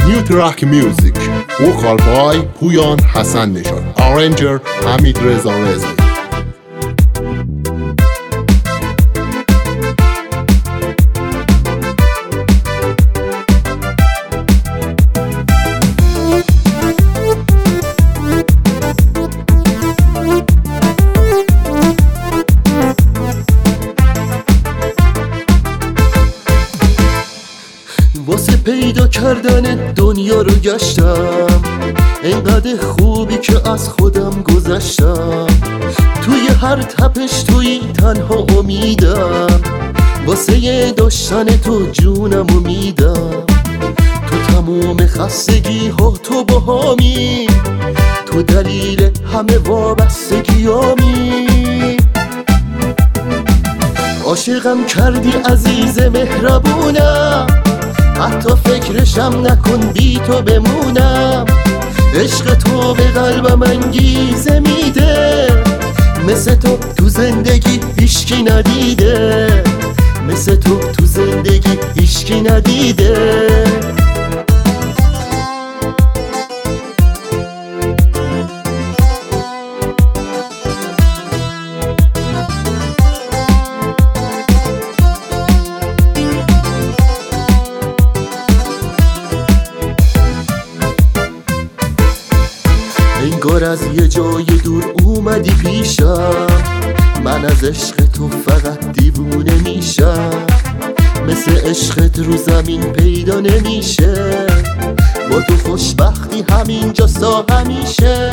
New Track Music. Vocal by پویان حسن نژاد. Arranger حمید رضا رضایی. واسه پیدا کردن دنیا رو گشتم، انقدر خوبی که از خودم گذشتم. توی هر تپش توی تنها امیدم، واسه داشتن تو جونم رو میدم. تو تموم خستگی ها تو باهامی، تو دلیل همه وابستگیامی. عاشقم کردی عزیز مهربونم، حتی فکرشم نکن بی تو بمونم. عشق تو به قلبم انگیزه میده، مثل تو زندگی هیچکی ندیده، مثل تو زندگی هیچکی ندیده. انگار از یه جای دور اومدی پیشم، من از عشق تو فقط دیوونه میشم. مثل عشقت رو زمین پیدا نمیشه، با تو خوشبختی همینجا سا همیشه.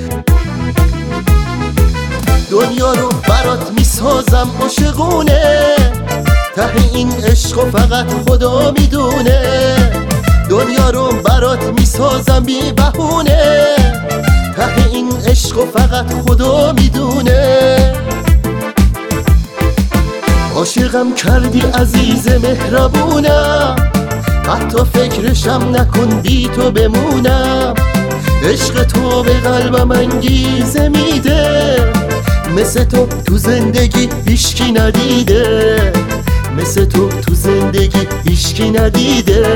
دنیا رو برات میسازم عاشقونه، ته این عشق فقط خدا میدونه. دنیا رو برات میسازم بی بهونه، ته این عشق فقط خدا میدونه. عاشقم کردی عزیز مهربونم، حتی فکرشم نکن بی تو بمونم. عشق تو به قلبم انگیزه میده، مثل تو زندگی هیچکی ندیده، مثل تو زندگی هیچکی ندیده.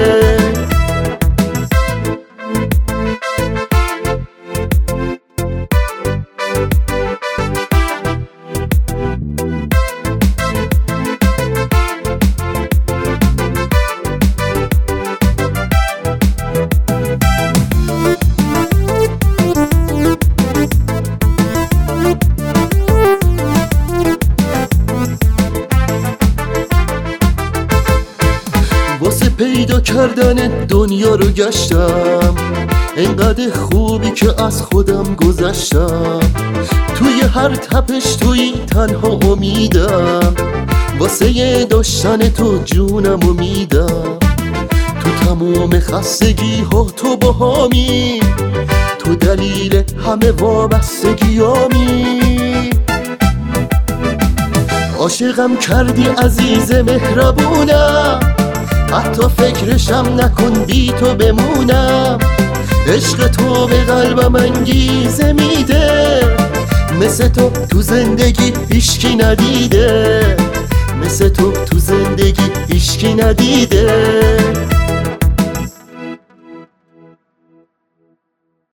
واسه پیدا کردن دنیا رو گشتم، انقدر خوبی که از خودم گذشتم. توی هر تپش توی تنها امیدم، واسه داشتن تو جونم رو میدم. تو تموم خستگی ها تو باهامی، تو دلیل همه وابستگیامی. عاشقم کردی عزیز مهربونم، حتی فکرشم نکن بی تو بمونم. عشق تو به قلبم انگیزه میده، مثل تو زندگی هیچکی ندیده، مثل تو زندگی هیچکی ندیده.